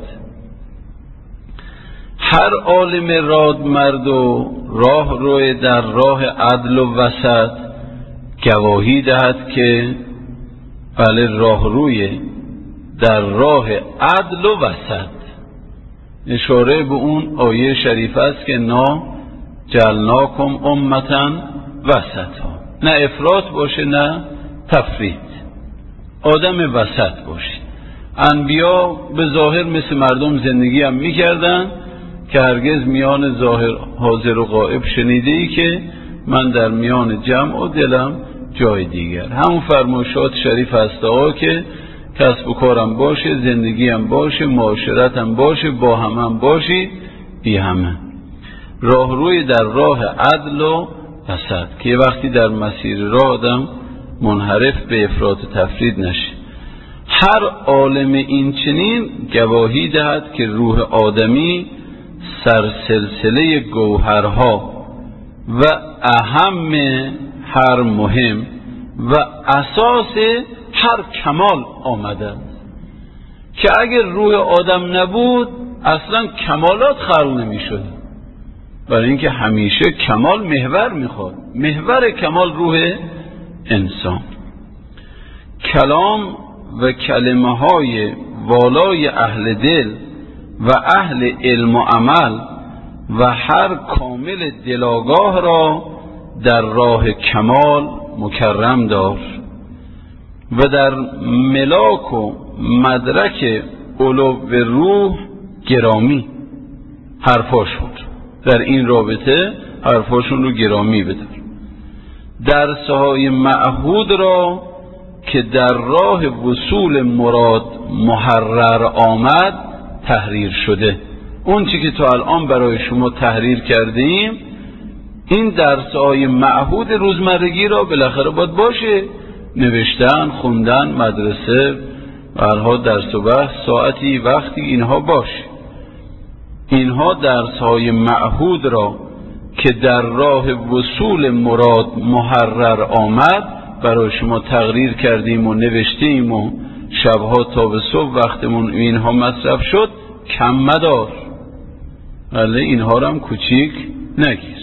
هر عالم راد مرد و راه روی در راه عدل و وسط گواهی دهد که بله راه روی در راه عدل و وسط. اشاره به اون آیه شریف است که نا جعلناکم امتا وسطا، نه افراط باشه نه تفریط، آدم وسط باشه. انبیا به ظاهر مثل مردم زندگی هم میکردن که هرگز میان ظاهر حاضر و غائب شنیده ای که من در میان جمع و دلم جای دیگر. همون فرمایشات شریف هست ها که کسب و کارم باشه، زندگیم باشه، معاشرتم باشه، با همم باشی، بی همه. راه روی در راه عدل و وسط که وقتی در مسیر راه آدم منحرف به افراط و تفرید نشه. هر عالم این چنین گواهی دهد که روح آدمی سرسلسله گوهرها و اهم هر مهم و اساس هر کمال آمده، که اگر روح آدم نبود اصلا کمالات خلق نمی شد، برای اینکه همیشه کمال محور میخواد. محور کمال روح انسان. کلام و کلمه های والای اهل دل و اهل علم و عمل و هر کامل دلاگاه را در راه کمال مکرم دار و در ملاک و مدرک علو روح گرامی. حرفاشون در این رابطه حرفاشون رو گرامی بدار. درسهای معهود را که در راه وصول مراد محرر آمد تحریر شده. اون چی که تا الان برای شما تحریر کردیم، این درسهای معهود روزمرگی را بالاخره باید باشه، نوشتن، خوندن، مدرسه، برها درس و بحث، ساعتی وقتی اینها باشه. اینها درسهای معهود را که در راه وصول مراد محرر آمد برای شما تقریر کردیم و نوشتیم و شبها تا به صبح وقتمون اینها مصرف شد کم مدار، ولی اینها رو هم کوچیک نگیر.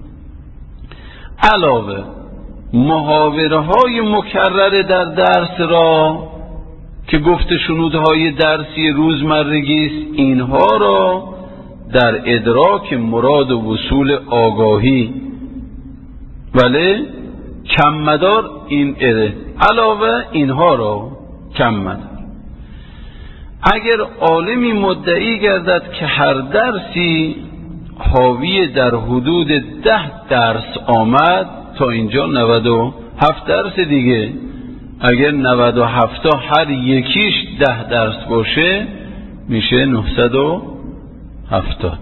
علاوه محاوره های مکرر در درس را که گفت شنودهای درسی روزمرگی است، اینها را در ادراک مراد و وصول آگاهی ولی کم مدار این اده. علاوه اینها را کم مدار. اگر عالمی مدعی گردد که هر درسی حاوی در حدود ده درس آمد، تا اینجا نود و هفت درس دیگه، اگر نود و هفت تا هر یکیش ده درس باشه میشه نهصد و هفتاد.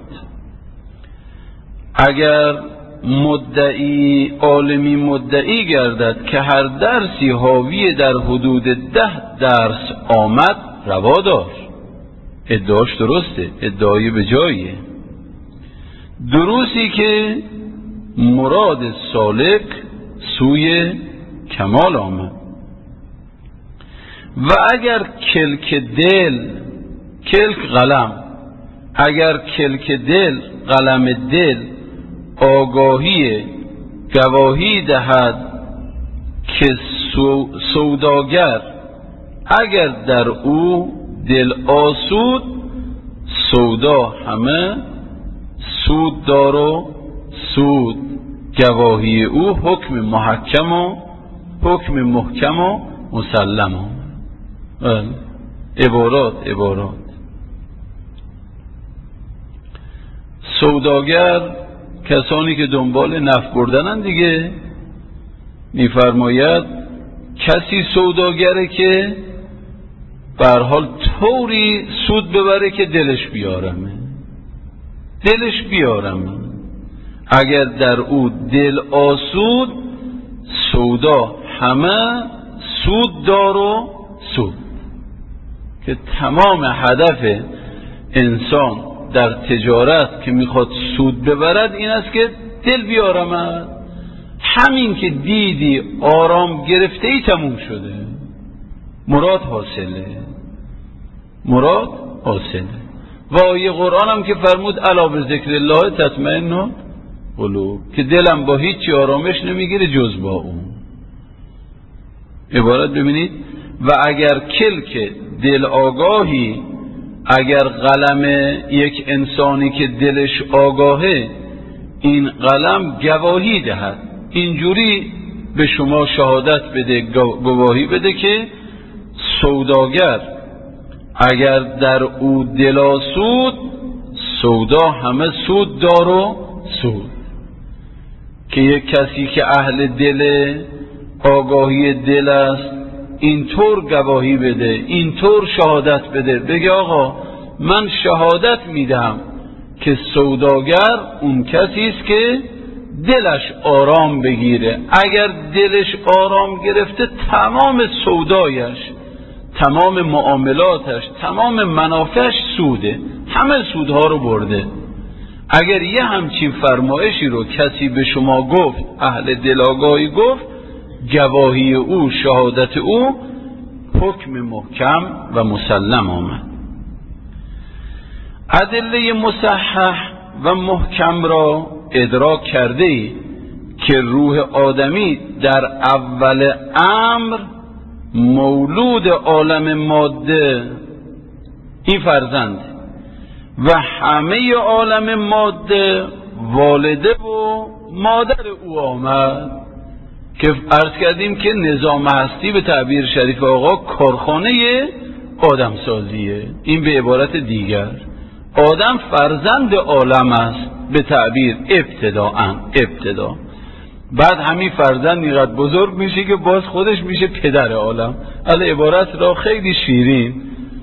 اگر مدعی عالمی مدعی گردد که هر درسی حاوی در حدود ده درس آمد، روا دار، ادعاش درسته، ادعای به جاییه، دروسی که مراد سالک سوی کمال آمد. و اگر کلک دل، کلک قلم، اگر کلک دل قلم دل آگاهی گواهی دهد که سوداگر اگر در او دل آسود، سودا همه سود دار و سود، گواهی او حکم محکم و حکم محکم و مسلم. عبارات عبارات سوداگر کسانی که دنبال نفع بردنن دیگه. میفرماید کسی سوداگره که به هر حال طوری سود ببره که دلش بیارمه، دلش بیارمه. اگر در او دل آسود، سودا همه سود دار و سود، که تمام هدف انسان در تجارت که میخواد سود ببرد این است که دل بیارمد. همین که دیدی آرام گرفته ای تموم شده، مراد حاصله، مراد حاصله. و آیه قرآن هم که فرمود الا به ذکر الله تطمئن قلوب، که دلم با هیچی آرامش نمیگیره جز با اون. عبارت ببینید. و اگر کلک دل آگاهی، اگر قلم یک انسانی که دلش آگاهه این قلم گواهی دهد، اینجوری به شما شهادت بده، گواهی بده که سوداگر اگر در او دل آسود، سودا همه سود دار و سود. که یک کسی که اهل دل، آگاهی دل است، اینطور گواهی بده، اینطور شهادت بده، بگه آقا من شهادت میدم که سوداگر اون کسی است که دلش آرام بگیره. اگر دلش آرام گرفته تمام سودایش، تمام معاملاتش، تمام منافعش سوده، همه سودها رو برده. اگر یه همچین فرمایشی رو کسی به شما گفت، اهل دل آگاهی گفت، گواهی او، شهادت او حکم محکم و مسلم آمد. ادله مصحح و محکم را ادراک کرده ای که روح آدمی در اول امر مولود عالم ماده، این فرزند، و همه عالم ماده والده و مادر او آمد. که عرض کردیم که نظام هستی به تعبیر شریف آقا کارخانه آدم سازیه. این به عبارت دیگر آدم فرزند عالم است به تعبیر ابتداءً، ابتدا. بعد همین فرزند اینقدر بزرگ میشه که باز خودش میشه پدر عالم. علی عبارت را خیلی شیرین،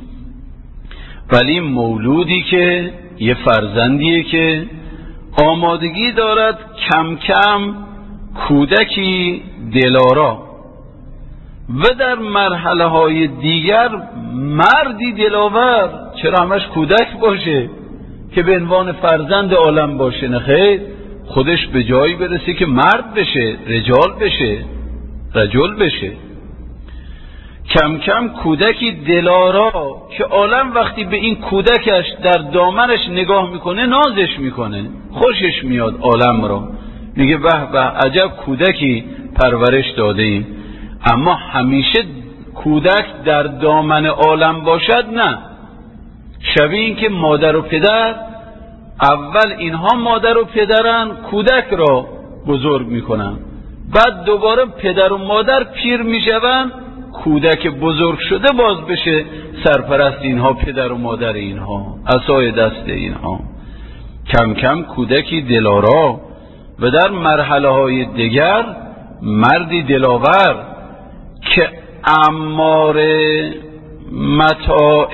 ولی مولودی که یه فرزندیه که آمادگی دارد کم کم کودکی دلارا، و در مرحله های دیگر مردی دلاور. چرا همش کودک باشه که به عنوان فرزند عالم باشه؟ نه خیر، خودش به جایی برسه که مرد بشه، رجال بشه. رجل بشه. کم کم کودکی دلارا که عالم وقتی به این کودکش در دامنش نگاه میکنه نازش میکنه، خوشش میاد عالم را، میگه به به عجب کودکی پرورش داده ایم. اما همیشه کودک در دامن عالم باشد نه. شبیه این که مادر و پدر، اول اینها مادر و پدرن، کودک را بزرگ میکنن، بعد دوباره پدر و مادر پیر میشون، کودک بزرگ شده باز بشه سرپرست اینها، پدر و مادر اینها، عصای دست اینها. کم کم کودکی دلارا و در مرحله های دیگر مردی دلاور که امار متاع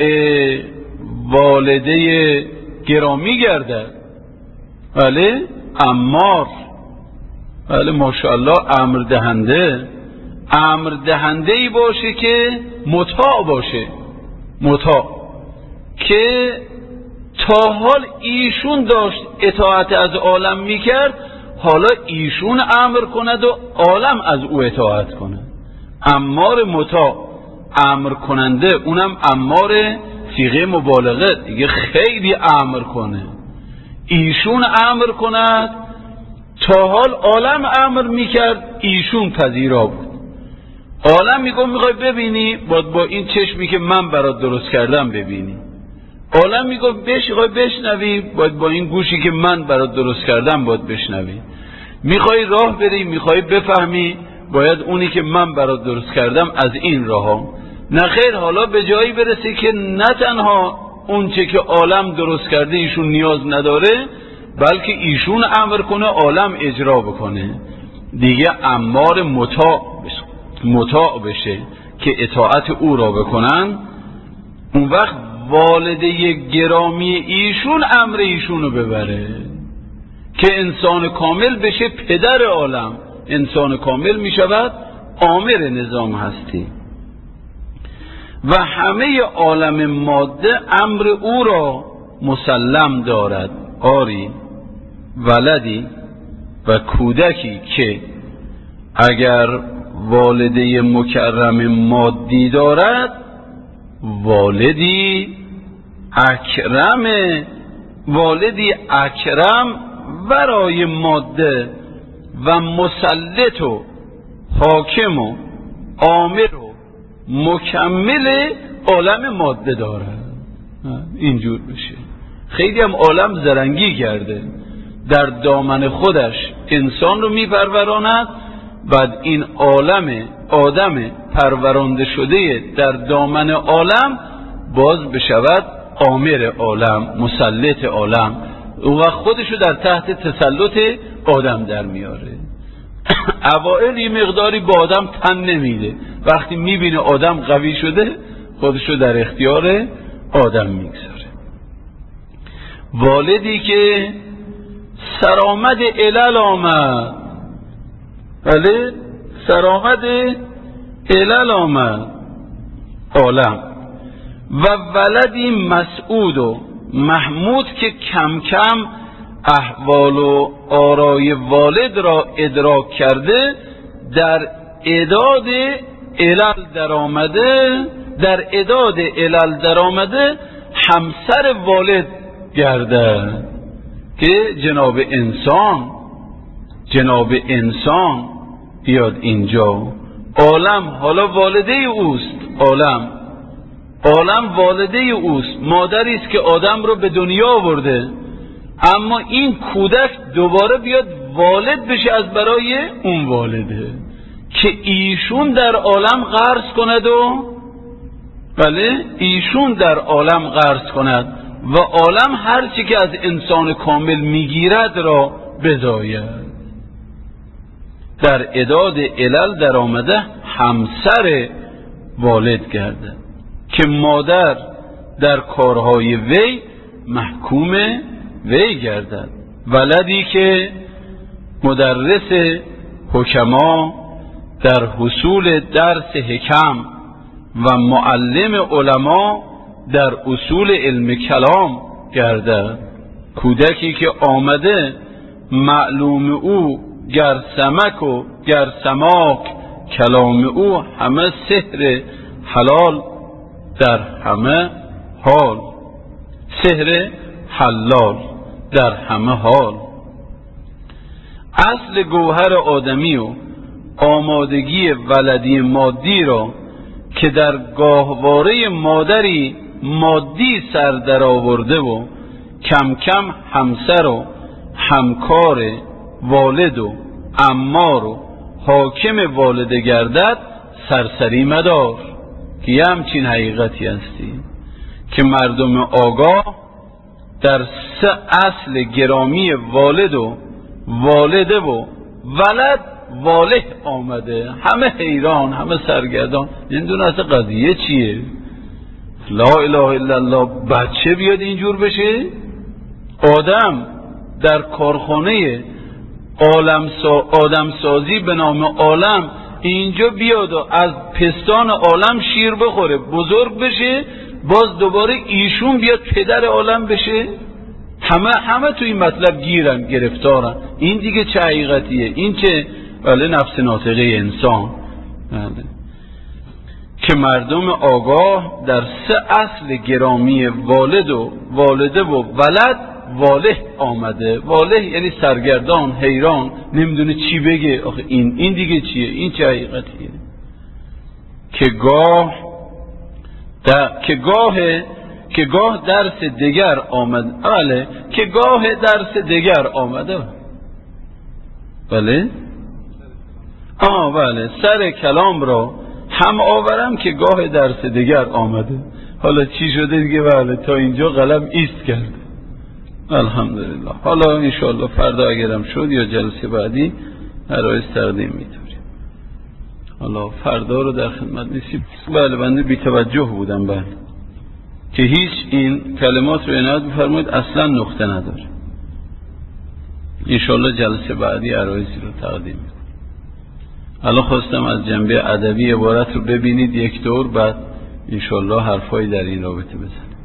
والده گرامی گردد. بله امار، بله ماشاءالله امر دهنده، امر دهنده ای باشه که مطاع باشه، مطاع که تا حال ایشون داشت اطاعت از عالم میکرد، حالا ایشون امر کند و عالم از او اطاعت کند. امار مطاع، امر کننده، اونم امار صیغه مبالغه دیگه، خیلی امر کنه، ایشون امر کند. تا حال عالم امر میکرد، ایشون پذیرا بود. عالم میگه میخوای ببینی، باید با این چشمی که من برات درست کردم ببینی. عالم میگه بخوای بشنوی، باید با این گوشی که من برات درست کردم باید بشنوی. میخوای راه بری، میخوای بفهمی، باید اونی که من برات درست کردم از این راه ها. نه خیر، حالا به جایی برسه که نه تنها اون چه که عالم درست کرده ایشون نیاز نداره، بلکه ایشون امر کنه عالم اجرا بکنه. دیگه امار مطاع بشه، مطاع بشه که اطاعت او را بکنن. اون وقت والده گرامی ایشون امر ایشون رو ببره که انسان کامل بشه، پدر عالم انسان کامل می شود، آمر نظام هستی. و همه عالم ماده امر او را مسلم دارد. آری ولدی و کودکی که اگر والده مکرم مادی دارد، والدی اکرم، والدی اکرم ورای ماده و مسلط و حاکم و آمر و مکمل عالم ماده دارد. اینجور بشه. خیلی هم عالم زرنگی کرده، در دامن خودش انسان رو میپروراند، بعد این عالم آدم پرورانده شده در دامن عالم باز بشود آمر عالم، مسلط عالم، اون وقت خودشو در تحت تسلط آدم در میاره. اوائل یه مقداری با آدم تن نمیده، وقتی میبینه آدم قوی شده خودشو در اختیار آدم میگذاره. والدی که سرآمد علل آمد، بله سرآمد علل آمد عالم، و ولدی مسعود و محمود که کم کم احوال و آرای والد را ادراک کرده، در اعداد علل در آمده، در اعداد علل در آمده همسر والد گردد که جناب انسان، جناب انسان بیاد اینجا. عالم حالا والده اوست، عالم عالم والده اوست، مادری است که آدم رو به دنیا آورده، اما این کودک دوباره بیاد والد بشه از برای اون والده که ایشون در عالم غرس کند و بله ایشون در عالم غرس کند و عالم هر چی که از انسان کامل میگیرد را بزاید. در اعداد علل در آمده همسر والد گردد که مادر در کارهای وی محکوم وی گردد. ولدی که مدرس حکما در حصول درس حکم و معلم علما در اصول علم کلام گردد. کودکی که آمده معلوم او گر سمک و گر سماک کلام او همه سحر حلال در همه حال، سحر حلال در همه حال. اصل گوهر آدمی و آمادگی ولدی مادی را که در گاهواره مادری مادی سر در آورده و کم کم همسر و همکار والد و عمار و حاکم والد گردد، سرسری مدار که یه همچین حقیقتی هستی که مردم آگاه در سه اصل گرامی والد و والده و ولد والد آمده، همه حیران، همه سرگردان، نمیدونه اصلا قضیه چیه. لا اله الا الله، بچه بیاد اینجور بشه؟ آدم در کارخانه عالم سا آدم سازی به نام عالم اینجا بیاد و از پستان عالم شیر بخوره بزرگ بشه، باز دوباره ایشون بیاد پدر عالم بشه؟ همه همه تو این مطلب گیرن، گرفتارن. این دیگه چه حقیقتیه؟ این چه بله نفس ناطقه انسان بله. که مردم آگاه در سه اصل گرامی والد و والده و ولد واله آمده. واله یعنی سرگردان، حیران، نمیدونه چی بگه. آخه این این دیگه چیه؟ این چه حقیقتیه؟ که گاه در که گاه که گاه درس دیگر آمد بله که گاه درس دیگر آمده بله آه بله سر کلام را هم آورم که گاه درس دیگر آمده. حالا چی شده دیگه؟ بله تا اینجا قلم ایست کرده. الحمدلله. حالا انشاءالله فردا اگرم شد یا جلسه بعدی عرایض تقدیم می‌کنیم. حالا فردا رو در خدمت نیستیم. بله بنده بی توجه بودم بله که هیچ این کلمات رو عنایت بفرمایید اصلا نقطه نداره. انشاءالله جلسه بعدی عرایضی رو تقدیم می‌کنیم. حالا خواستم از جنبه ادبی عبارت رو ببینید یک دور، بعد انشاءالله حرفایی در این رابطه بزنیم.